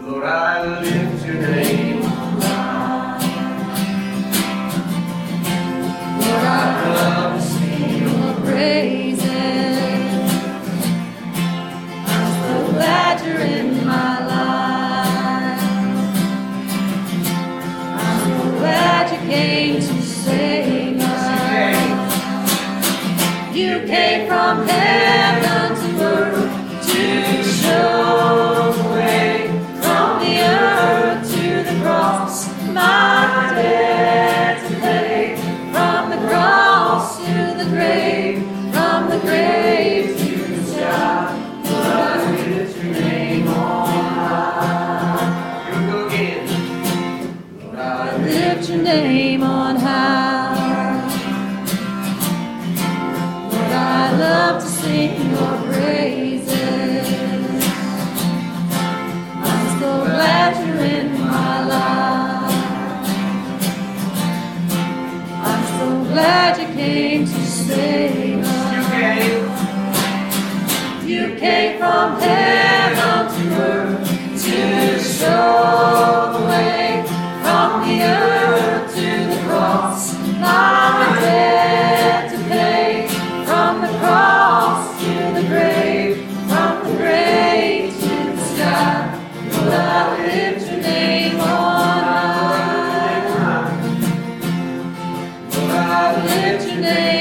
Lord, I lift your name on high. Lord, I love to sing your praises. I'm so glad you're in my life. I'm so glad you came to save us. You came from heaven to earth to show the way, from the earth to the cross, my debt to pay, from the cross to the grave, from the grave to the sky. Lord, I lift your name on high. Here we go again. Lord, I lift your name on high. Lord, I love to sing your praises. I'm so glad you're in my life. I'm so glad you came to save us. You came from heaven to earth to show the way, from the earth to the cross, my debt to pay, from the cross to the grave, from the grave to the sky. Lord, I lift your name on high. Lord, I lift your name.